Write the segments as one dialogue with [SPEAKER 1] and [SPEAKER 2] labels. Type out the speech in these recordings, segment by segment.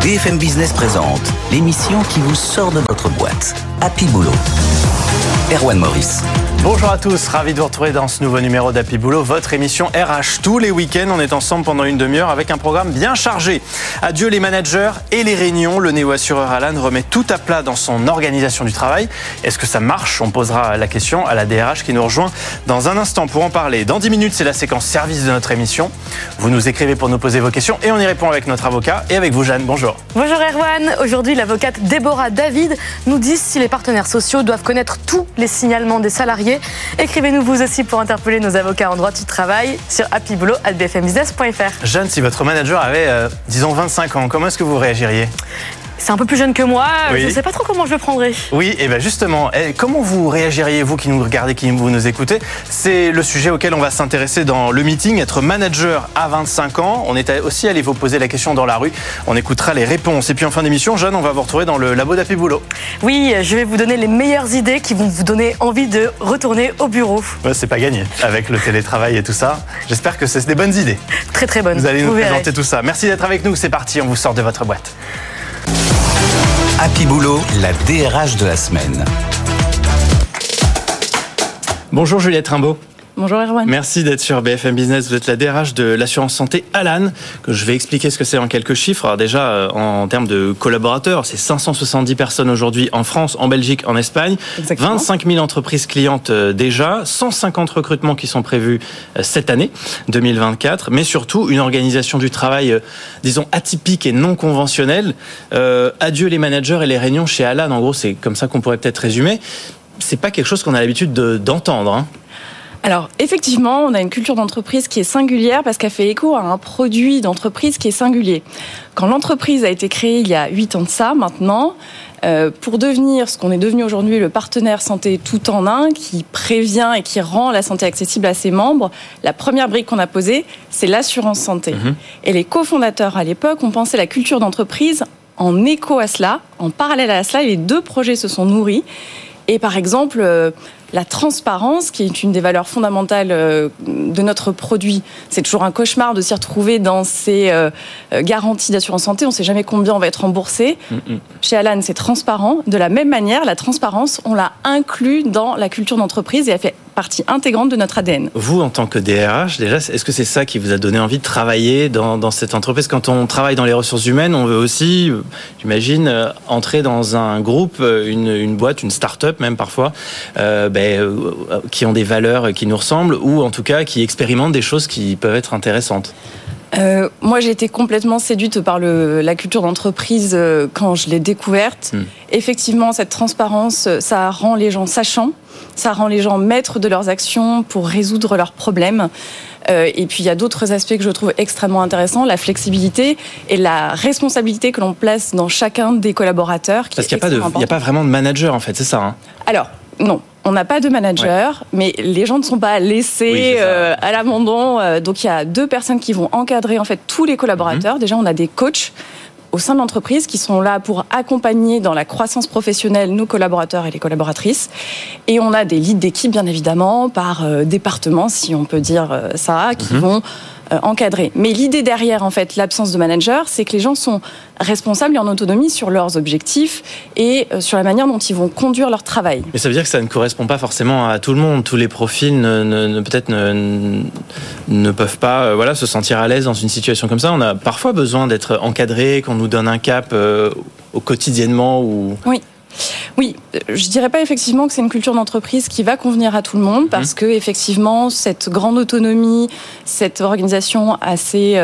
[SPEAKER 1] BFM Business présente l'émission qui vous sort de votre boîte. Happy Boulot. Erwan Maurice.
[SPEAKER 2] Bonjour à tous, ravi de vous retrouver dans ce nouveau numéro d'Happy Boulot, votre émission RH. Tous les week-ends, on est ensemble pendant une demi-heure avec un programme bien chargé. Adieu les managers et les réunions. Le néo-assureur Alan remet tout à plat dans son organisation du travail. Est-ce que ça marche ? On posera la question à la DRH qui nous rejoint dans un instant pour en parler. Dans 10 minutes, c'est la séquence service de notre émission. Vous nous écrivez pour nous poser vos questions et on y répond avec notre avocat et avec vous, Jeanne. Bonjour.
[SPEAKER 3] Bonjour Erwan. Aujourd'hui, l'avocate Déborah David nous dit si les partenaires sociaux doivent connaître tous les signalements des salariés. Écrivez-nous vous aussi pour interpeller nos avocats en droit du travail sur happyboulot@bfmbusiness.fr.
[SPEAKER 2] Jeanne, si votre manager avait, disons, 25 ans, comment est-ce que vous réagiriez ?
[SPEAKER 3] C'est un peu plus jeune que moi,
[SPEAKER 2] oui.
[SPEAKER 3] Je ne sais pas trop comment je le prendrais.
[SPEAKER 2] Oui, et bien justement, comment vous réagiriez, vous qui nous regardez, qui vous nous écoutez ? C'est le sujet auquel on va s'intéresser dans le meeting. Être manager à 25 ans, on est aussi allé vous poser la question dans la rue. On écoutera les réponses. Et puis en fin d'émission, Jeanne, on va vous retrouver dans le labo d'Happy Boulot.
[SPEAKER 3] Oui, je vais vous donner les meilleures idées qui vont vous donner envie de retourner au bureau.
[SPEAKER 2] Ouais, c'est pas gagné avec le télétravail et tout ça. J'espère que c'est des bonnes idées.
[SPEAKER 3] Très très bonnes.
[SPEAKER 2] Vous allez nous
[SPEAKER 3] verrez.
[SPEAKER 2] présenter tout ça. Merci d'être avec nous. C'est parti, on vous sort de votre boîte.
[SPEAKER 1] Happy Boulot, la DRH de la semaine.
[SPEAKER 2] Bonjour Juliette Rimbaud.
[SPEAKER 3] Bonjour Erwan.
[SPEAKER 2] Merci d'être sur BFM Business. Vous êtes la DRH de l'assurance santé Alan, que je vais expliquer ce que c'est en quelques chiffres. Alors déjà, en termes de collaborateurs, c'est 570 personnes aujourd'hui en France, en Belgique, en Espagne. Exactement. 25 000 entreprises clientes déjà, 150 recrutements qui sont prévus cette année, 2024, mais surtout une organisation du travail, disons, atypique et non conventionnelle. Adieu les managers et les réunions chez Alan, en gros, c'est comme ça qu'on pourrait peut-être résumer. C'est pas quelque chose qu'on a l'habitude d'entendre, hein.
[SPEAKER 4] Alors, effectivement, on a une culture d'entreprise qui est singulière parce qu'elle fait écho à un produit d'entreprise qui est singulier. Quand l'entreprise a été créée il y a 8 ans de ça, maintenant, pour devenir ce qu'on est devenu aujourd'hui, le partenaire santé tout en un, qui prévient et qui rend la santé accessible à ses membres, la première brique qu'on a posée, c'est l'assurance santé. Et les cofondateurs, à l'époque, ont pensé la culture d'entreprise en écho à cela, en parallèle à cela, et les deux projets se sont nourris. Et par exemple, la transparence, qui est une des valeurs fondamentales de notre produit. C'est toujours un cauchemar de s'y retrouver dans ces garanties d'assurance santé. On ne sait jamais combien on va être remboursé. Chez Alan, c'est transparent. De la même manière, la transparence, on l'a inclus dans la culture d'entreprise et elle fait partie intégrante de notre ADN.
[SPEAKER 2] Vous, en tant que DRH, déjà, est-ce que c'est ça qui vous a donné envie de travailler dans cette entreprise ? Quand on travaille dans les ressources humaines, on veut aussi, j'imagine, entrer dans un groupe, une boîte, une start-up même parfois, qui ont des valeurs qui nous ressemblent ou en tout cas qui expérimentent des choses qui peuvent être intéressantes.
[SPEAKER 4] Moi, j'ai été complètement séduite par la culture d'entreprise quand je l'ai découverte. Effectivement, cette transparence, ça rend les gens sachants, ça rend les gens maîtres de leurs actions pour résoudre leurs problèmes. Et puis, il y a d'autres aspects que je trouve extrêmement intéressants, la flexibilité et la responsabilité que l'on place dans chacun des collaborateurs.
[SPEAKER 2] Parce qu'il n'y a pas vraiment de manager, en fait, c'est ça, hein ?
[SPEAKER 4] Alors, non. On n'a pas de manager, mais les gens ne sont pas laissés à l'abandon. Donc, il y a 2 personnes qui vont encadrer en fait tous les collaborateurs. Déjà, on a des coachs au sein de l'entreprise qui sont là pour accompagner dans la croissance professionnelle nos collaborateurs et les collaboratrices. Et on a des leads d'équipe, bien évidemment, par département, si on peut dire ça, qui vont encadrer. Mais l'idée derrière, en fait, l'absence de manager, c'est que les gens sont responsables et en autonomie sur leurs objectifs et sur la manière dont ils vont conduire leur travail.
[SPEAKER 2] Mais ça veut dire que ça ne correspond pas forcément à tout le monde. Tous les profils peut-être ne peuvent pas se sentir à l'aise dans une situation comme ça. On a parfois besoin d'être encadré, qu'on nous donne un cap au quotidiennement ou...
[SPEAKER 4] Oui, je dirais pas effectivement que c'est une culture d'entreprise qui va convenir à tout le monde parce que effectivement cette grande autonomie, cette organisation assez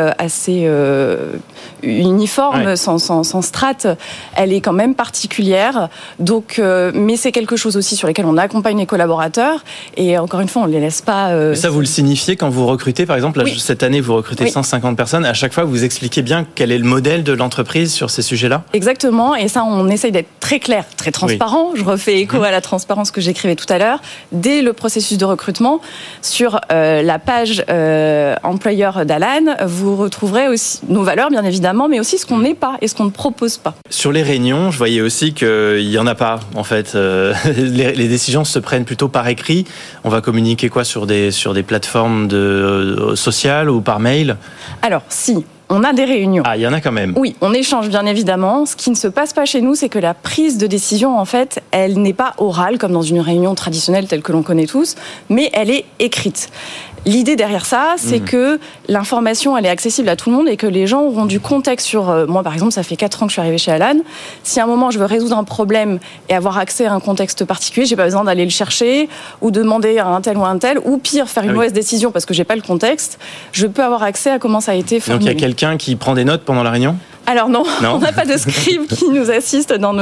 [SPEAKER 4] uniforme, sans strate, elle est quand même particulière. Donc, mais c'est quelque chose aussi sur lequel on accompagne les collaborateurs et encore une fois on ne les laisse pas.
[SPEAKER 2] Mais ça vous le signifiez quand vous recrutez, par exemple, là, cette année vous recrutez 150 personnes. À chaque fois vous expliquez bien quel est le modèle de l'entreprise sur ces sujets-là.
[SPEAKER 4] Exactement, et ça on essaye d'être très clair, très transparent. Je refais écho à la transparence que j'écrivais tout à l'heure. Dès le processus de recrutement, sur la page employeur d'Alan, vous retrouverez aussi nos valeurs, bien évidemment, mais aussi ce qu'on n'est pas et ce qu'on ne propose pas.
[SPEAKER 2] Sur les réunions, je voyais aussi qu'il n'y en a pas, en fait. Les décisions se prennent plutôt par écrit. On va communiquer quoi sur des plateformes sociales ou par mail ?
[SPEAKER 4] Alors, si. On a des réunions.
[SPEAKER 2] Ah, il y en a quand même.
[SPEAKER 4] Oui, on échange bien évidemment. Ce qui ne se passe pas chez nous, c'est que la prise de décision, en fait, elle n'est pas orale comme dans une réunion traditionnelle telle que l'on connaît tous, mais elle est écrite. L'idée derrière ça, c'est que l'information, elle est accessible à tout le monde et que les gens auront du contexte sur... moi, par exemple, ça fait 4 ans que je suis arrivée chez Alan. Si à un moment, je veux résoudre un problème et avoir accès à un contexte particulier, j'ai pas besoin d'aller le chercher ou demander à un tel ou un tel, ou pire, faire une mauvaise décision parce que j'ai pas le contexte. Je peux avoir accès à comment ça a été formulé.
[SPEAKER 2] Donc, il y a quelqu'un qui prend des notes pendant la réunion ?
[SPEAKER 4] Alors non, on n'a pas de scribe qui nous assiste dans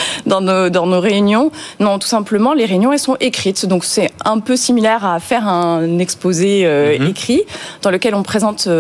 [SPEAKER 4] nos réunions. Non, tout simplement, les réunions, elles sont écrites. Donc c'est un peu similaire à faire un exposé écrit dans lequel on présente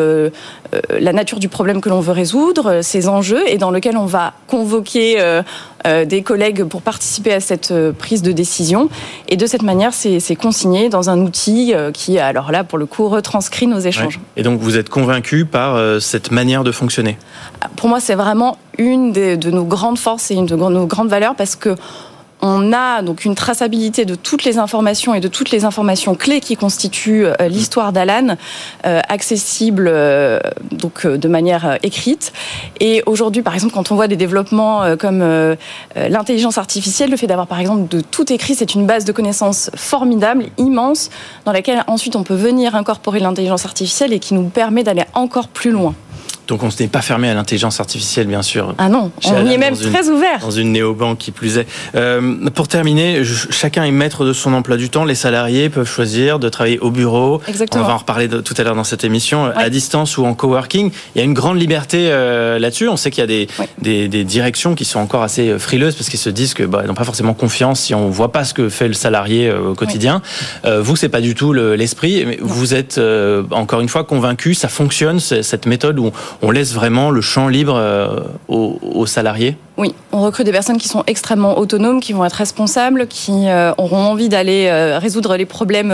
[SPEAKER 4] la nature du problème que l'on veut résoudre, ses enjeux, et dans lequel on va convoquer des collègues pour participer à cette prise de décision. Et de cette manière, c'est consigné dans un outil qui, alors là, pour le coup, retranscrit nos échanges.
[SPEAKER 2] Ouais. Et donc, vous êtes convaincu par cette manière de fonctionner ?
[SPEAKER 4] Pour moi, c'est vraiment une de nos grandes forces et une de nos grandes valeurs, parce que on a donc une traçabilité de toutes les informations et de toutes les informations clés qui constituent l'histoire d'Alan, accessible donc de manière écrite. Et aujourd'hui, par exemple, quand on voit des développements comme l'intelligence artificielle, le fait d'avoir par exemple de tout écrit, c'est une base de connaissances formidable, immense, dans laquelle ensuite on peut venir incorporer l'intelligence artificielle et qui nous permet d'aller encore plus loin.
[SPEAKER 2] Donc on ne s'est pas fermé à l'intelligence artificielle, bien sûr.
[SPEAKER 4] Ah non, on y est même très ouvert.
[SPEAKER 2] Dans une néobanque qui plus est. Pour terminer, chacun est maître de son emploi du temps. Les salariés peuvent choisir de travailler au bureau.
[SPEAKER 4] Exactement.
[SPEAKER 2] On va en reparler tout à l'heure dans cette émission, à distance ou en coworking. Il y a une grande liberté là-dessus. On sait qu'il y a des directions qui sont encore assez frileuses parce qu'ils se disent que n'ont pas forcément confiance si on voit pas ce que fait le salarié au quotidien. Vous, c'est pas du tout l'esprit. Mais vous êtes encore une fois convaincu, ça fonctionne cette méthode où on laisse vraiment le champ libre aux salariés ?
[SPEAKER 4] Oui, on recrute des personnes qui sont extrêmement autonomes, qui vont être responsables, qui auront envie d'aller résoudre les problèmes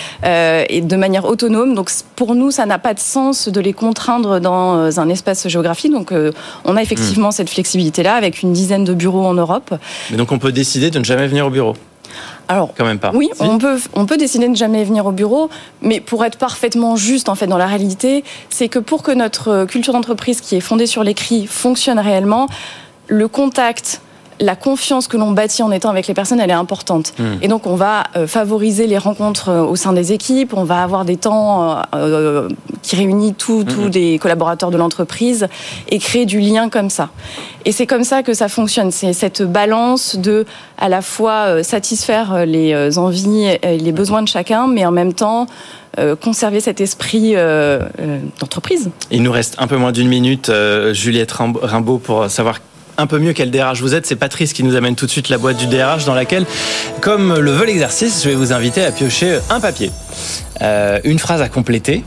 [SPEAKER 4] et de manière autonome. Donc pour nous, ça n'a pas de sens de les contraindre dans un espace géographique. Donc on a effectivement cette flexibilité-là avec une dizaine de bureaux en Europe.
[SPEAKER 2] Mais donc on peut décider de ne jamais venir au bureau ?
[SPEAKER 4] Alors,
[SPEAKER 2] quand même pas.
[SPEAKER 4] Oui,
[SPEAKER 2] si.
[SPEAKER 4] on peut décider de ne jamais venir au bureau, mais pour être parfaitement juste en fait dans la réalité, c'est que pour que notre culture d'entreprise qui est fondée sur l'écrit fonctionne réellement, le contact, la confiance que l'on bâtit en étant avec les personnes, elle est importante. Et donc, on va favoriser les rencontres au sein des équipes, on va avoir des temps qui réunissent tous les collaborateurs de l'entreprise et créer du lien comme ça. Et c'est comme ça que ça fonctionne. C'est cette balance de, à la fois, satisfaire les envies et les besoins de chacun, mais en même temps, conserver cet esprit d'entreprise.
[SPEAKER 2] Il nous reste un peu moins d'une minute, Juliette Rimbaud, pour savoir un peu mieux quel DRH vous êtes. C'est Patrice qui nous amène tout de suite la boîte du DRH dans laquelle, comme le veut l'exercice, je vais vous inviter à piocher un papier. Une phrase à compléter.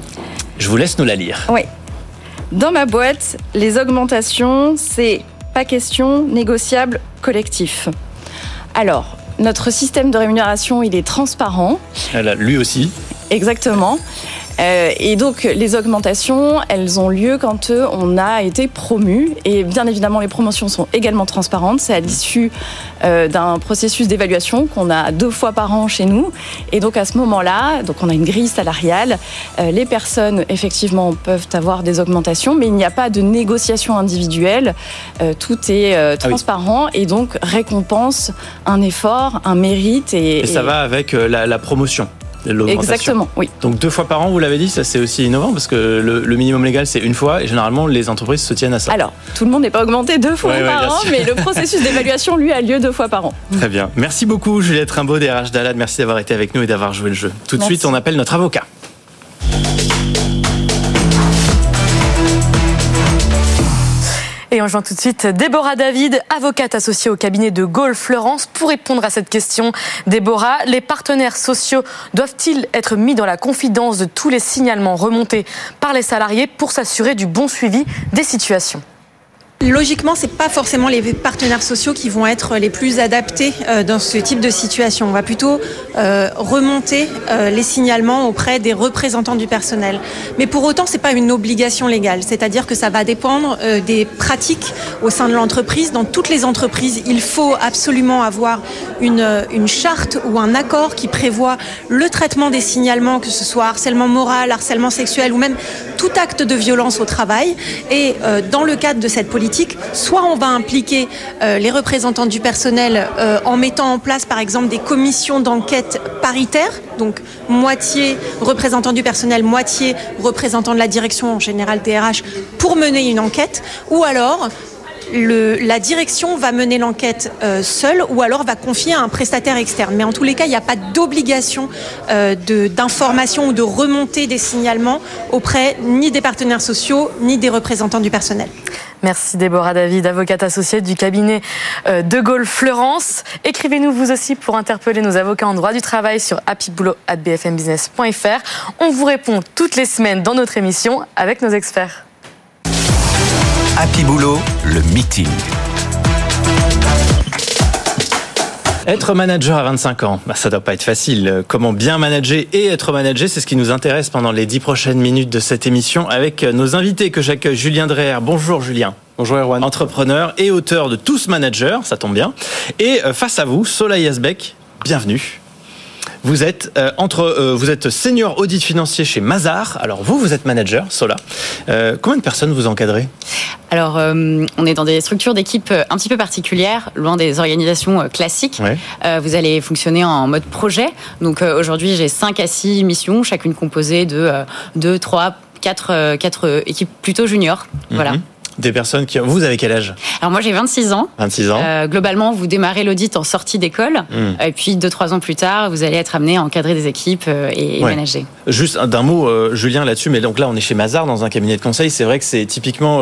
[SPEAKER 2] Je vous laisse nous la lire.
[SPEAKER 4] Oui. Dans ma boîte, les augmentations, c'est pas question, négociable, collectif. Alors, notre système de rémunération, il est transparent.
[SPEAKER 2] Lui aussi.
[SPEAKER 4] Exactement. Et donc, les augmentations, elles ont lieu quand on a été promu. Et bien évidemment, les promotions sont également transparentes. C'est à l'issue d'un processus d'évaluation qu'on a 2 fois par an chez nous. Et donc, à ce moment-là, donc on a une grille salariale. Les personnes, effectivement, peuvent avoir des augmentations, mais il n'y a pas de négociation individuelle. Tout est transparent et donc récompense un effort, un mérite. Et
[SPEAKER 2] ça va avec la promotion.
[SPEAKER 4] Exactement, oui.
[SPEAKER 2] Donc 2 fois par an, vous l'avez dit, ça c'est aussi innovant parce que le minimum légal c'est 1 fois et généralement les entreprises se tiennent à ça.
[SPEAKER 4] Alors, tout le monde n'est pas augmenté 2 fois par an, mais le processus d'évaluation, lui, a lieu 2 fois par an.
[SPEAKER 2] Très bien. Merci beaucoup Juliette Rimbaud, DRH d'Alan. Merci d'avoir été avec nous et d'avoir joué le jeu. Tout de suite, on appelle notre avocat.
[SPEAKER 3] Et on joint tout de suite Déborah David, avocate associée au cabinet de Gaulle Fleurance. Pour répondre à cette question, Déborah, les partenaires sociaux doivent-ils être mis dans la confidence de tous les signalements remontés par les salariés pour s'assurer du bon suivi des situations ?
[SPEAKER 5] Logiquement, c'est pas forcément les partenaires sociaux qui vont être les plus adaptés dans ce type de situation. On va plutôt remonter les signalements auprès des représentants du personnel. Mais pour autant, c'est pas une obligation légale. C'est-à-dire que ça va dépendre des pratiques au sein de l'entreprise. Dans toutes les entreprises, il faut absolument avoir une charte ou un accord qui prévoit le traitement des signalements, que ce soit harcèlement moral, harcèlement sexuel ou même tout acte de violence au travail. Et dans le cadre de cette politique, soit on va impliquer les représentants du personnel en mettant en place par exemple des commissions d'enquête paritaires, donc moitié représentants du personnel, moitié représentants de la direction, en général DRH, pour mener une enquête, ou alors la direction va mener l'enquête seule ou alors va confier à un prestataire externe. Mais en tous les cas, il n'y a pas d'obligation d'information ou de remontée des signalements auprès ni des partenaires sociaux ni des représentants du personnel.
[SPEAKER 3] Merci Déborah David, avocate associée du cabinet De Gaulle-Fleurance. Écrivez-nous vous aussi pour interpeller nos avocats en droit du travail sur happyboulot@bfmbusiness.fr. On vous répond toutes les semaines dans notre émission avec nos experts.
[SPEAKER 1] Happy Boulot, le meeting.
[SPEAKER 2] Être manager à 25 ans, ça doit pas être facile. Comment bien manager et être managé, c'est ce qui nous intéresse pendant les 10 prochaines minutes de cette émission avec nos invités que j'accueille. Julien Dreher. Bonjour Julien.
[SPEAKER 6] Bonjour Erwan.
[SPEAKER 2] Entrepreneur et auteur de Tous Managers, ça tombe bien. Et face à vous, Sola Yazbek, bienvenue. Vous êtes vous êtes senior audit financier chez Mazars. Alors vous êtes manager, Sola. Combien de personnes vous encadrez ?
[SPEAKER 7] Alors, on est dans des structures d'équipe un petit peu particulières, loin des organisations classiques. Ouais. Vous allez fonctionner en mode projet. Donc aujourd'hui, j'ai 5 à 6 missions, chacune composée de 2, 3, 4 équipes plutôt juniors. Voilà.
[SPEAKER 2] Des personnes qui... Vous avez quel âge ?
[SPEAKER 7] Alors moi j'ai 26 ans.
[SPEAKER 2] 26 ans.
[SPEAKER 7] Globalement, vous démarrez l'audit en sortie d'école. Et puis 2-3 ans plus tard, vous allez être amené à encadrer des équipes et manager.
[SPEAKER 2] Juste d'un mot, Julien, là-dessus. Mais donc là, on est chez Mazars, dans un cabinet de conseil. C'est vrai que c'est typiquement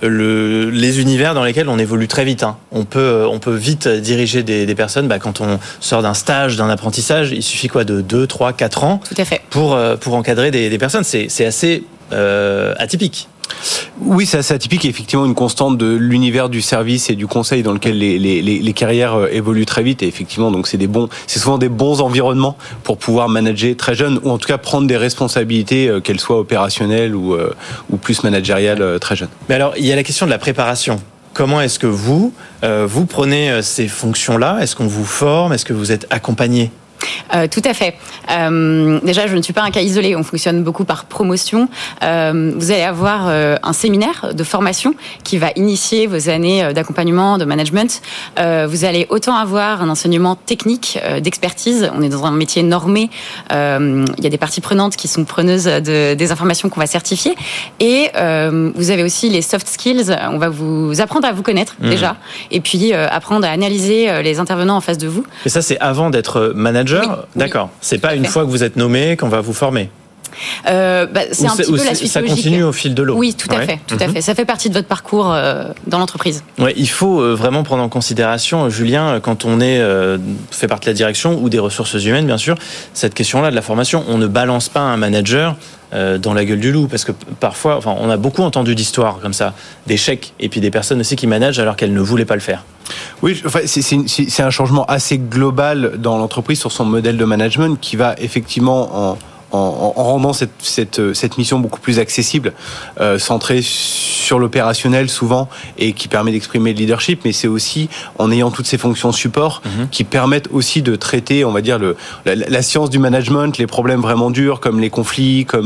[SPEAKER 2] les univers dans lesquels on évolue très vite. Hein. On peut vite diriger des personnes. Quand on sort d'un stage, d'un apprentissage, il suffit quoi de 2, 3, 4 ans.
[SPEAKER 7] Tout à fait.
[SPEAKER 2] Pour encadrer des personnes. C'est assez atypique.
[SPEAKER 6] Oui, c'est assez atypique et effectivement une constante de l'univers du service et du conseil dans lequel les carrières évoluent très vite et effectivement donc c'est souvent des bons environnements pour pouvoir manager très jeune ou en tout cas prendre des responsabilités qu'elles soient opérationnelles ou plus managériales très jeune.
[SPEAKER 2] Mais alors il y a la question de la préparation. Comment est-ce que vous prenez ces fonctions-là ? Est-ce qu'on vous forme ? Est-ce que vous êtes accompagné ?
[SPEAKER 7] Tout à fait. Déjà, je ne suis pas un cas isolé. On fonctionne beaucoup par promotion. Vous allez avoir un séminaire de formation qui va initier vos années d'accompagnement, de management. Vous allez autant avoir un enseignement technique, d'expertise. On est dans un métier normé. Il y a des parties prenantes qui sont preneuses des informations qu'on va certifier. Et vous avez aussi les soft skills. On va vous apprendre à vous connaître déjà. Et puis apprendre à analyser les intervenants en face de vous.
[SPEAKER 2] Et ça, c'est avant d'être manager ? Oui, d'accord. C'est pas une fois que vous êtes nommé qu'on va vous former.
[SPEAKER 7] C'est un petit peu la suite
[SPEAKER 2] ça
[SPEAKER 7] logique.
[SPEAKER 2] continue au fil de l'eau.
[SPEAKER 7] Oui, tout à fait. Ça fait partie de votre parcours dans l'entreprise.
[SPEAKER 2] Ouais, il faut vraiment prendre en considération, Julien, quand on fait partie de la direction ou des ressources humaines, bien sûr, cette question-là de la formation. On ne balance pas un manager dans la gueule du loup, parce que parfois, on a beaucoup entendu d'histoires comme ça, d'échecs, et puis des personnes aussi qui managent alors qu'elles ne voulaient pas le faire.
[SPEAKER 6] Oui, c'est un changement assez global dans l'entreprise sur son modèle de management qui va effectivement en rendant cette mission beaucoup plus accessible, centrée sur l'opérationnel souvent et qui permet d'exprimer le leadership, mais c'est aussi en ayant toutes ces fonctions support qui permettent aussi de traiter, on va dire, la science du management, les problèmes vraiment durs comme les conflits, comme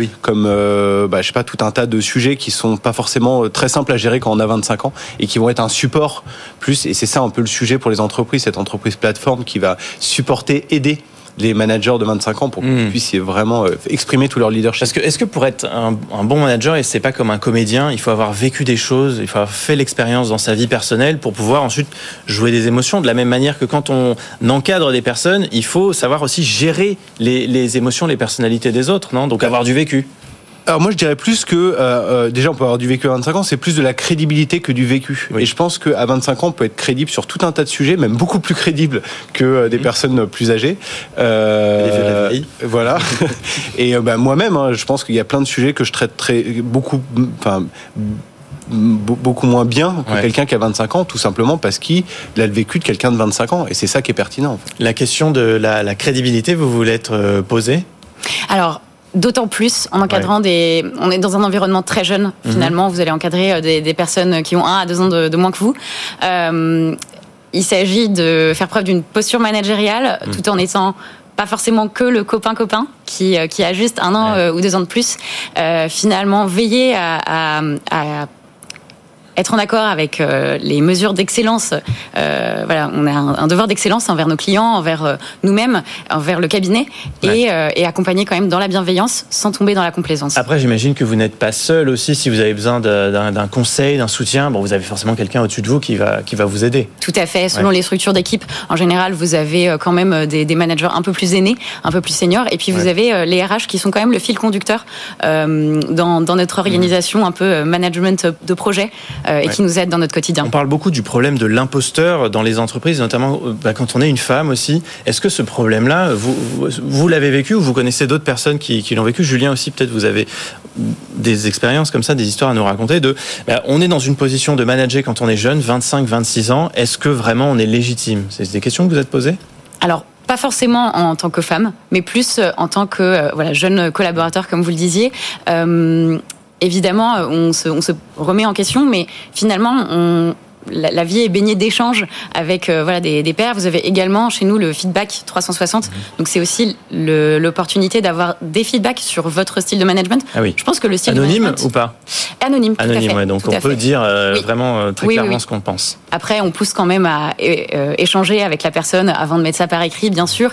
[SPEAKER 6] je sais pas, tout un tas de sujets qui sont pas forcément très simples à gérer quand on a 25 ans et qui vont être un support plus, et c'est ça un peu le sujet pour les entreprises, cette entreprise plateforme qui va supporter, aider les managers de 25 ans pour qu'ils puissent vraiment exprimer tout leur leadership.
[SPEAKER 2] Parce que, est-ce que pour être un bon manager, et c'est pas comme un comédien, il faut avoir vécu des choses, il faut avoir fait l'expérience dans sa vie personnelle pour pouvoir ensuite jouer des émotions, de la même manière que quand on encadre des personnes, il faut savoir aussi gérer les émotions, les personnalités des autres, non ? Donc avoir du vécu.
[SPEAKER 6] Alors moi je dirais plus que déjà on peut avoir du vécu à 25 ans, c'est plus de la crédibilité que du vécu. Oui. Et je pense qu'à 25 ans on peut être crédible sur tout un tas de sujets, même beaucoup plus crédible que des personnes plus âgées. Voilà. Et moi-même, je pense qu'il y a plein de sujets que je traite beaucoup moins bien que quelqu'un qui a 25 ans, tout simplement parce qu'il a le vécu de quelqu'un de 25 ans. Et c'est ça qui est pertinent. En fait.
[SPEAKER 2] La question de la crédibilité, vous voulez être posée ?
[SPEAKER 7] Alors, d'autant plus en encadrant on est dans un environnement très jeune, finalement. Vous allez encadrer des personnes qui ont 1 à 2 ans de moins que vous. Il s'agit de faire preuve d'une posture managériale tout en étant pas forcément que le copain qui a juste 1 an ou 2 ans de plus. Finalement, veiller à être en accord avec les mesures d'excellence. Voilà, on a un devoir d'excellence envers nos clients, envers nous-mêmes, envers le cabinet, et accompagner quand même dans la bienveillance sans tomber dans la complaisance.
[SPEAKER 2] Après, j'imagine que vous n'êtes pas seul aussi. Si vous avez besoin d'un conseil, d'un soutien, vous avez forcément quelqu'un au-dessus de vous qui va vous aider.
[SPEAKER 7] Tout à fait. Selon les structures d'équipe, en général, vous avez quand même des managers un peu plus aînés, un peu plus seniors, et puis vous avez les RH qui sont quand même le fil conducteur dans notre organisation, un peu management de projet. Et qui nous aide dans notre quotidien.
[SPEAKER 2] On parle beaucoup du problème de l'imposteur dans les entreprises, notamment quand on est une femme aussi. Est-ce que ce problème-là, vous l'avez vécu ou vous connaissez d'autres personnes qui l'ont vécu ? Julien aussi, peut-être vous avez des expériences comme ça, des histoires à nous raconter on est dans une position de manager quand on est jeune, 25, 26 ans. Est-ce que vraiment on est légitime ? C'est des questions que vous êtes posées ?
[SPEAKER 7] Alors, pas forcément en tant que femme, mais plus en tant que jeune collaborateur, comme vous le disiez. Évidemment, on se remet en question, mais finalement, la vie est baignée d'échanges avec des pairs. Vous avez également chez nous le feedback 360. Donc c'est aussi l'opportunité d'avoir des feedbacks sur votre style de management.
[SPEAKER 2] Ah oui.
[SPEAKER 7] Je pense que le style
[SPEAKER 2] anonyme
[SPEAKER 7] de management,
[SPEAKER 2] ou pas ?
[SPEAKER 7] Anonyme, tout
[SPEAKER 2] anonyme,
[SPEAKER 7] à fait.
[SPEAKER 2] Donc on peut dire vraiment très clairement ce qu'on pense.
[SPEAKER 7] Après, on pousse quand même à échanger avec la personne avant de mettre ça par écrit, bien sûr.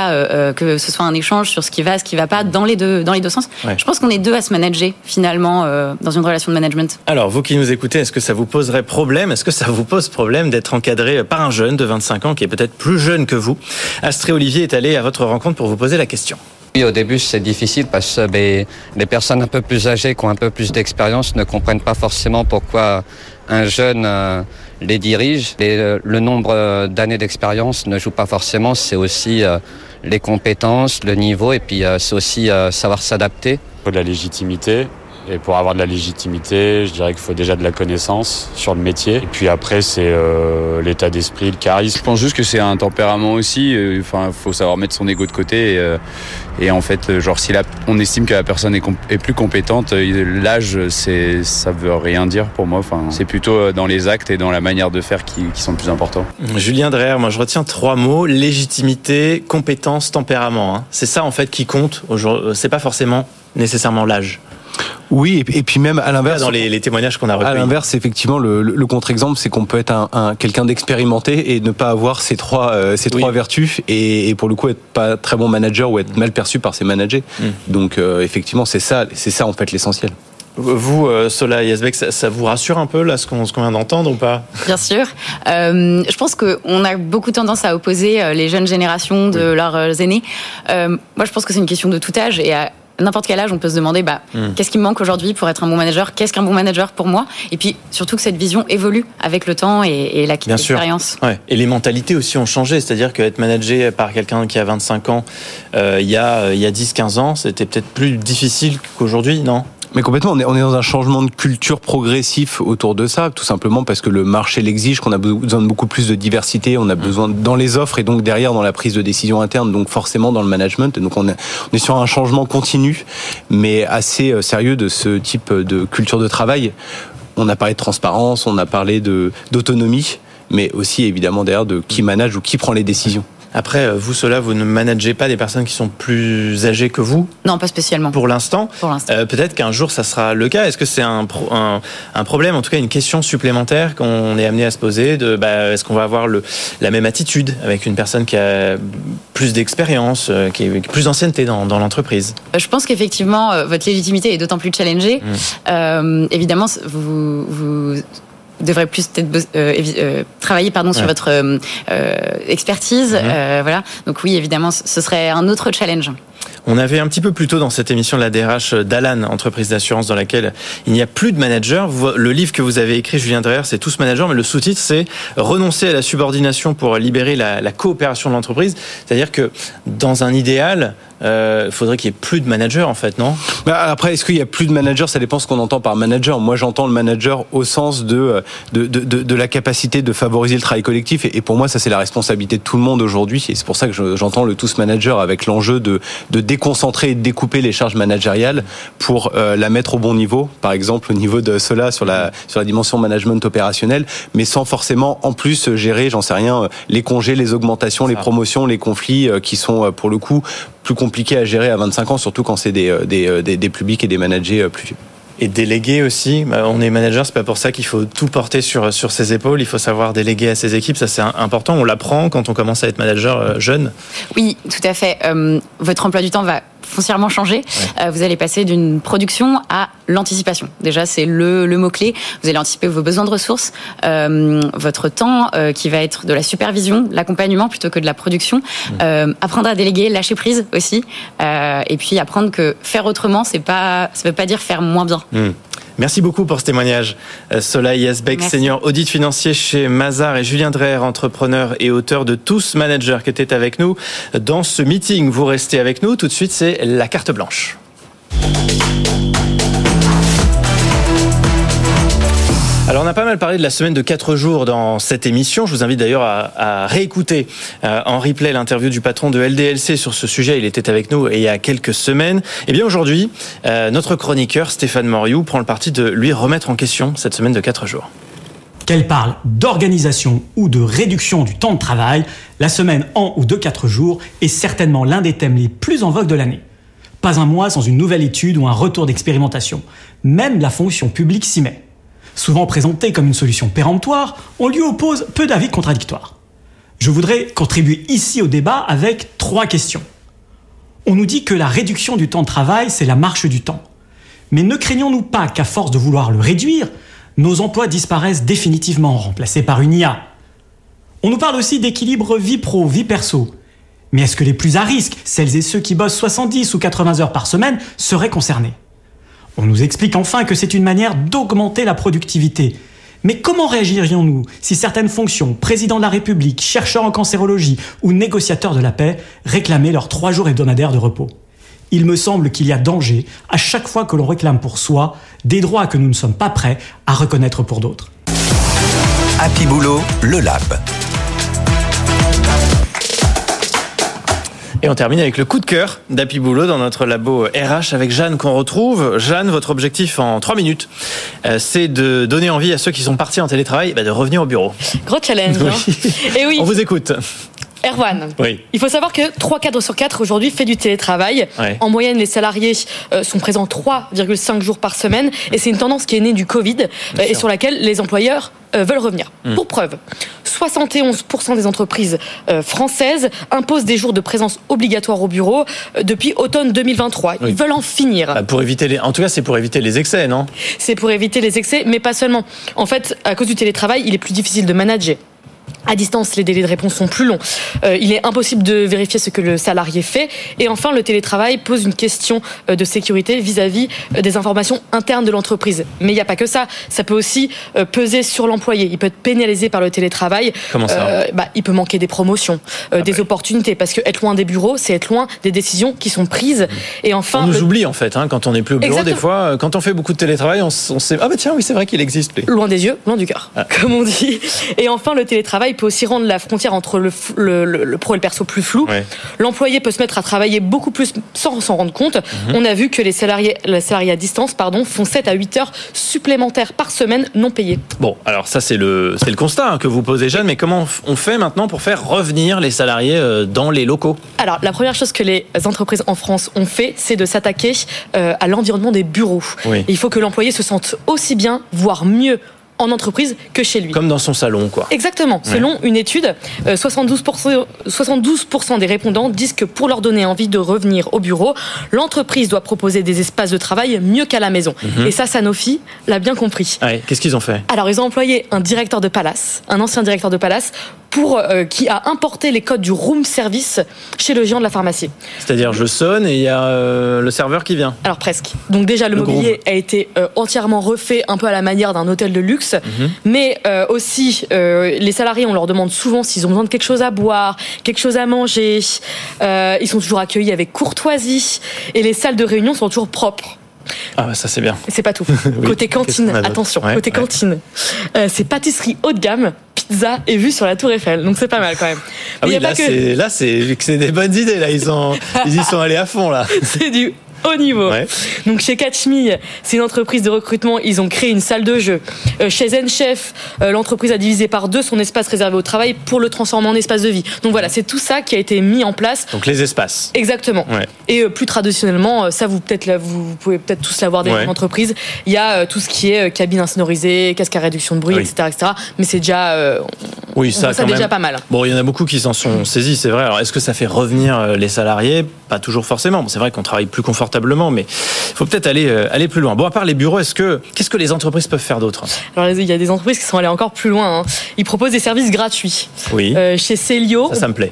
[SPEAKER 7] Que ce soit un échange sur ce qui va pas dans les deux sens. Ouais. Je pense qu'on est 2 à se manager finalement dans une relation de management.
[SPEAKER 2] Alors vous qui nous écoutez, est-ce que ça vous poserait problème ? Est-ce que ça vous pose problème d'être encadré par un jeune de 25 ans qui est peut-être plus jeune que vous ? Astrid Olivier est allée à votre rencontre pour vous poser la question.
[SPEAKER 8] Oui, au début, c'est difficile parce que les personnes un peu plus âgées, qui ont un peu plus d'expérience, ne comprennent pas forcément pourquoi un jeune les dirige. Le nombre d'années d'expérience ne joue pas forcément, c'est aussi les compétences, le niveau, et puis c'est aussi savoir s'adapter.
[SPEAKER 9] Il faut de la légitimité. Et pour avoir de la légitimité, je dirais qu'il faut déjà de la connaissance sur le métier. Et puis après, c'est l'état d'esprit, le charisme.
[SPEAKER 10] Je pense juste que c'est un tempérament aussi. Faut savoir mettre son ego de côté. Et en fait, si on estime que la personne est plus compétente, l'âge, ça veut rien dire pour moi. C'est plutôt dans les actes et dans la manière de faire qui sont le plus importants.
[SPEAKER 2] Julien Dreher, moi je retiens 3 mots: légitimité, compétence, tempérament. C'est ça en fait qui compte. C'est pas forcément nécessairement l'âge.
[SPEAKER 6] Oui, et puis même à l'inverse,
[SPEAKER 2] dans les témoignages qu'on a recueillis.
[SPEAKER 6] À l'inverse, effectivement, le contre-exemple, c'est qu'on peut être quelqu'un d'expérimenté et ne pas avoir ces trois vertus, et pour le coup être pas très bon manager ou être mal perçu par ses managers. Donc effectivement, c'est ça en fait l'essentiel.
[SPEAKER 2] Vous, Sola Yazbek, ça vous rassure un peu là ce qu'on vient d'entendre ou pas ?
[SPEAKER 7] Bien sûr. Je pense qu'on a beaucoup tendance à opposer les jeunes générations de leurs aînés. Moi, je pense que c'est une question de tout âge, et à n'importe quel âge, on peut se demander qu'est-ce qui me manque aujourd'hui pour être un bon manager ? Qu'est-ce qu'un bon manager pour moi ? Et puis surtout que cette vision évolue avec le temps et l'expérience.
[SPEAKER 2] Ouais. Et les mentalités aussi ont changé. C'est-à-dire qu'être managé par quelqu'un qui a 25 ans il y a 10-15 ans, c'était peut-être plus difficile qu'aujourd'hui, non ?
[SPEAKER 6] Mais complètement, on est dans un changement de culture progressif autour de ça, tout simplement parce que le marché l'exige, qu'on a besoin de beaucoup plus de diversité, on a besoin dans les offres et donc derrière dans la prise de décision interne, donc forcément dans le management. Et donc on est sur un changement continu, mais assez sérieux de ce type de culture de travail. On a parlé de transparence, on a parlé d'autonomie, mais aussi évidemment derrière de qui manage ou qui prend les décisions.
[SPEAKER 2] Après, vous, Sola, vous ne managez pas des personnes qui sont plus âgées que vous ?
[SPEAKER 7] Non, pas spécialement.
[SPEAKER 2] Pour l'instant. Peut-être qu'un jour, ça sera le cas. Est-ce que c'est un problème, en tout cas une question supplémentaire qu'on est amené à se poser est-ce qu'on va avoir la même attitude avec une personne qui a plus d'expérience, qui a plus d'ancienneté dans l'entreprise ? Je
[SPEAKER 7] pense qu'effectivement, votre légitimité est d'autant plus challengée. Évidemment, vous devrez plus peut-être travailler sur votre expertise. Voilà. Donc oui, évidemment, ce serait un autre challenge.
[SPEAKER 2] On avait un petit peu plus tôt dans cette émission la DRH d'Alan, entreprise d'assurance dans laquelle il n'y a plus de manager. Le livre que vous avez écrit, Julien Dreher, c'est Tous managers, mais le sous-titre, c'est renoncer à la subordination pour libérer la coopération de l'entreprise. C'est-à-dire que dans un idéal, faudrait qu'il y ait plus de managers en fait, non ?
[SPEAKER 6] Après, est-ce qu'il y a plus de managers ? Ça dépend ce qu'on entend par manager. Moi, j'entends le manager au sens de la capacité de favoriser le travail collectif. Et pour moi, ça, c'est la responsabilité de tout le monde aujourd'hui. Et c'est pour ça que j'entends le tous manager avec l'enjeu de déconcentrer et de découper les charges managériales pour la mettre au bon niveau. Par exemple, au niveau de cela sur la dimension management opérationnel, mais sans forcément en plus gérer, j'en sais rien, les congés, les augmentations, les promotions, les conflits qui sont pour le coup plus compliqué à gérer à 25 ans, surtout quand c'est des publics et des managers plus vieux.
[SPEAKER 2] Et déléguer aussi. On est manager, c'est pas pour ça qu'il faut tout porter sur ses épaules. Il faut savoir déléguer à ses équipes. Ça, c'est important. On l'apprend quand on commence à être manager jeune.
[SPEAKER 7] Oui, tout à fait. Votre emploi du temps va foncièrement changer. Ouais. Vous allez passer d'une production à l'anticipation. Déjà, c'est le mot-clé. Vous allez anticiper vos besoins de ressources, votre temps qui va être de la supervision, de l'accompagnement plutôt que de la production. Apprendre à déléguer, lâcher prise aussi. Et puis apprendre que faire autrement, ça veut pas dire faire moins bien.
[SPEAKER 2] Merci beaucoup pour ce témoignage. Soleil Yazbek, senior audit financier chez Mazars, et Julien Dreher, entrepreneur et auteur de Tous Managers, qui était avec nous dans ce meeting. Vous restez avec nous. Tout de suite, c'est la carte blanche. Alors on a pas mal parlé de la semaine de 4 jours dans cette émission. Je vous invite d'ailleurs à réécouter en replay l'interview du patron de LDLC sur ce sujet. Il était avec nous il y a quelques semaines. Et bien aujourd'hui, notre chroniqueur Stéphane Moriou prend le parti de lui remettre en question cette semaine de 4 jours.
[SPEAKER 11] Qu'elle parle d'organisation ou de réduction du temps de travail, la semaine en ou de 4 jours est certainement l'un des thèmes les plus en vogue de l'année. Pas un mois sans une nouvelle étude ou un retour d'expérimentation. Même la fonction publique s'y met. Souvent présentée comme une solution péremptoire, on lui oppose peu d'avis contradictoires. Je voudrais contribuer ici au débat avec 3 questions. On nous dit que la réduction du temps de travail, c'est la marche du temps. Mais ne craignons-nous pas qu'à force de vouloir le réduire, nos emplois disparaissent définitivement, remplacés par une IA ? On nous parle aussi d'équilibre vie pro, vie perso. Mais est-ce que les plus à risque, celles et ceux qui bossent 70 ou 80 heures par semaine, seraient concernés ? On nous explique enfin que c'est une manière d'augmenter la productivité. Mais comment réagirions-nous si certaines fonctions, président de la République, chercheur en cancérologie ou négociateur de la paix, réclamaient leurs 3 jours hebdomadaires de repos ? Il me semble qu'il y a danger, à chaque fois que l'on réclame pour soi, des droits que nous ne sommes pas prêts à reconnaître pour d'autres.
[SPEAKER 1] Happy Boulot, le Lab.
[SPEAKER 2] Et on termine avec le coup de cœur d'Happy Boulot dans notre labo RH avec Jeanne qu'on retrouve. Jeanne, votre objectif en 3 minutes, c'est de donner envie à ceux qui sont partis en télétravail de revenir au bureau.
[SPEAKER 3] Gros challenge.
[SPEAKER 2] Oui.
[SPEAKER 3] Hein. Et oui.
[SPEAKER 2] On vous écoute.
[SPEAKER 3] Erwan,
[SPEAKER 2] oui.
[SPEAKER 3] Il faut savoir que 3 cadres sur 4 aujourd'hui fait du télétravail. Ouais. En moyenne, les salariés sont présents 3,5 jours par semaine. Et c'est une tendance qui est née du Covid et sur laquelle les employeurs veulent revenir. Pour preuve, 71% des entreprises françaises imposent des jours de présence obligatoires au bureau depuis automne 2023. Ils veulent en finir.
[SPEAKER 2] Pour éviter en tout cas, c'est pour éviter les excès, non ?
[SPEAKER 3] C'est pour éviter les excès, mais pas seulement. En fait, à cause du télétravail, il est plus difficile de manager. À distance, les délais de réponse sont plus longs. Il est impossible de vérifier ce que le salarié fait. Et enfin, le télétravail pose une question de sécurité vis-à-vis des informations internes de l'entreprise. Mais il n'y a pas que ça. Ça peut aussi peser sur l'employé. Il peut être pénalisé par le télétravail.
[SPEAKER 2] Comment ça ?
[SPEAKER 3] Il peut manquer des promotions, des opportunités. Parce que être loin des bureaux, c'est être loin des décisions qui sont prises. Et enfin,
[SPEAKER 2] on nous oublie en fait, quand on n'est plus au bureau.
[SPEAKER 3] Exactement.
[SPEAKER 2] Des fois, quand on fait beaucoup de télétravail, on sait tiens, oui, c'est vrai qu'il existe.
[SPEAKER 3] Loin des yeux, loin du cœur, comme on dit. Et enfin, le télétravail peut aussi rendre la frontière entre le pro et le perso plus floue. Ouais. L'employé peut se mettre à travailler beaucoup plus sans s'en rendre compte. On a vu que les salariés à distance font 7 à 8 heures supplémentaires par semaine non payées.
[SPEAKER 2] Bon, alors ça c'est le constat que vous posez, Jeanne, mais comment on fait maintenant pour faire revenir les salariés dans les locaux ? Alors, la première chose que les entreprises en France ont fait, c'est de s'attaquer à l'environnement des bureaux. Oui. Il faut que l'employé se sente aussi bien, voire mieux, en entreprise que chez lui. Comme dans son salon, quoi. Exactement. Ouais. Selon une étude, 72% des répondants disent que pour leur donner envie de revenir au bureau, l'entreprise doit proposer des espaces de travail mieux qu'à la maison. Et ça, Sanofi l'a bien compris. Ouais. Qu'est-ce qu'ils ont fait ? Alors, ils ont employé un directeur de Palace, un ancien directeur de Palace,
[SPEAKER 3] qui a importé les codes du room service chez le géant de la pharmacie.
[SPEAKER 2] C'est-à-dire, je sonne et il y a le serveur qui vient.
[SPEAKER 3] Alors presque. Donc déjà, le mobilier a été entièrement refait un peu à la manière d'un hôtel de luxe, mais aussi les salariés, on leur demande souvent s'ils ont besoin de quelque chose à boire, quelque chose à manger. Ils sont toujours accueillis avec courtoisie et les salles de réunion sont toujours propres.
[SPEAKER 2] Ah bah ça c'est bien.
[SPEAKER 3] C'est pas tout.
[SPEAKER 2] Oui.
[SPEAKER 3] Côté cantine, attention, côté cantine, c'est pâtisserie haut de gamme, pizza et vue sur la Tour Eiffel. Donc c'est pas mal quand même.
[SPEAKER 2] Ah oui, là c'est des bonnes idées là. Ils y sont allés à fond là.
[SPEAKER 3] C'est du haut niveau. Ouais. Donc chez Catch Me, c'est une entreprise de recrutement, ils ont créé une salle de jeu. Chez Zen Chef, l'entreprise a divisé par 2 son espace réservé au travail pour le transformer en espace de vie. Donc voilà, c'est tout ça qui a été mis en place.
[SPEAKER 2] Donc les espaces.
[SPEAKER 3] Exactement. Ouais. Et plus traditionnellement, ça vous pouvez peut-être tous l'avoir dans l'entreprise. Il y a tout ce qui est cabine insonorisée, casque à réduction de bruit, etc. Mais c'est déjà,
[SPEAKER 2] ça
[SPEAKER 3] déjà pas mal.
[SPEAKER 2] Bon, il y en a beaucoup qui s'en sont saisis, c'est vrai. Alors est-ce que ça fait revenir les salariés ? Pas toujours forcément. Bon, c'est vrai qu'on travaille plus confortablement, mais il faut peut-être aller plus loin. Bon, à part les bureaux, qu'est-ce que les entreprises peuvent faire d'autre ?
[SPEAKER 3] Alors, il y a des entreprises qui sont allées encore plus loin. Ils proposent des services gratuits.
[SPEAKER 2] Oui.
[SPEAKER 3] Chez Célio.
[SPEAKER 2] Ça me plaît.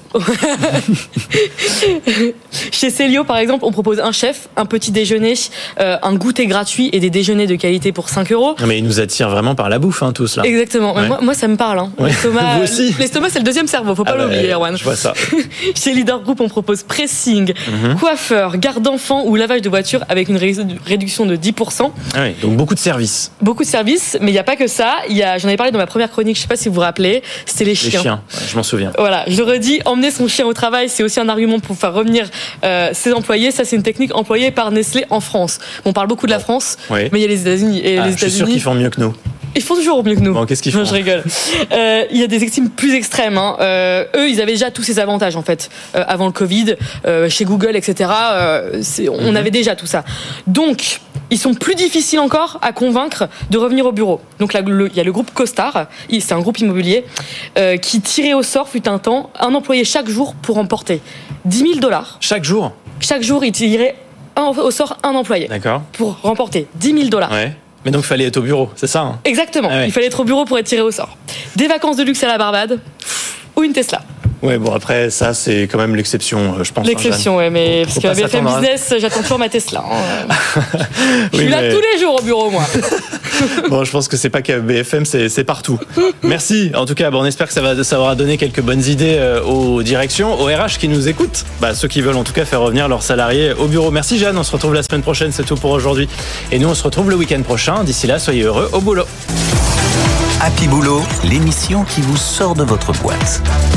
[SPEAKER 3] Chez Célio, par exemple, on propose un chef, un petit déjeuner, un goûter gratuit et des déjeuners de qualité pour 5 €.
[SPEAKER 2] Mais ils nous attirent vraiment par la bouffe, tous là.
[SPEAKER 3] Exactement. Ouais. Moi, ça me parle.
[SPEAKER 2] Ouais.
[SPEAKER 3] L'estomac,
[SPEAKER 2] vous aussi.
[SPEAKER 3] L'estomac, c'est le deuxième cerveau. Faut pas l'oublier, Erwan.
[SPEAKER 2] Je vois ça.
[SPEAKER 3] Chez Leader Group, on propose pressing, coiffeur, garde d'enfants ou lavage de voiture avec une réduction de 10%.
[SPEAKER 2] Ah oui, donc beaucoup de services.
[SPEAKER 3] Beaucoup de services, mais il n'y a pas que ça. J'en avais parlé dans ma première chronique, je ne sais pas si vous vous rappelez, c'était les chiens.
[SPEAKER 2] Les chiens, je m'en souviens.
[SPEAKER 3] Voilà, je le redis, emmener son chien au travail, c'est aussi un argument pour faire revenir ses employés. Ça, c'est une technique employée par Nestlé en France. On parle beaucoup de la France, mais il y a les États-Unis. Et les États-Unis,
[SPEAKER 2] je suis sûr qu'ils font mieux que nous.
[SPEAKER 3] Ils font toujours mieux que nous.
[SPEAKER 2] Bon, qu'est-ce qu'ils font ?
[SPEAKER 3] Non, je rigole. Il y a des extrêmes plus extrêmes. Eux, ils avaient déjà tous ces avantages en fait avant le Covid, chez Google, etc. On avait déjà tout ça. Donc, ils sont plus difficiles encore à convaincre de revenir au bureau. Donc là, il y a le groupe Costar, c'est un groupe immobilier qui tirait au sort, fut un temps, un employé chaque jour pour remporter $10 000.
[SPEAKER 2] Chaque jour ?
[SPEAKER 3] Chaque jour, il tirait au sort un employé.
[SPEAKER 2] D'accord.
[SPEAKER 3] Pour remporter $10 000.
[SPEAKER 2] Ouais. Mais donc, il fallait être au bureau, c'est ça ?
[SPEAKER 3] Exactement. Il fallait être au bureau pour être tiré au sort. Des vacances de luxe à la Barbade ou une Tesla.
[SPEAKER 2] Ouais, bon, après, ça, c'est quand même l'exception, je pense.
[SPEAKER 3] L'exception, mais parce qu'à BFM Business, j'attends toujours ma Tesla. Je suis là tous les jours au bureau, moi.
[SPEAKER 2] Bon, je pense que c'est pas qu'à BFM, c'est partout. Merci. En tout cas, on espère que ça aura donné quelques bonnes idées aux directions, aux RH qui nous écoutent. Ceux qui veulent en tout cas faire revenir leurs salariés au bureau. Merci Jeanne, on se retrouve la semaine prochaine, c'est tout pour aujourd'hui. Et nous, on se retrouve le week-end prochain. D'ici là, soyez heureux au boulot.
[SPEAKER 1] Happy Boulot, l'émission qui vous sort de votre boîte.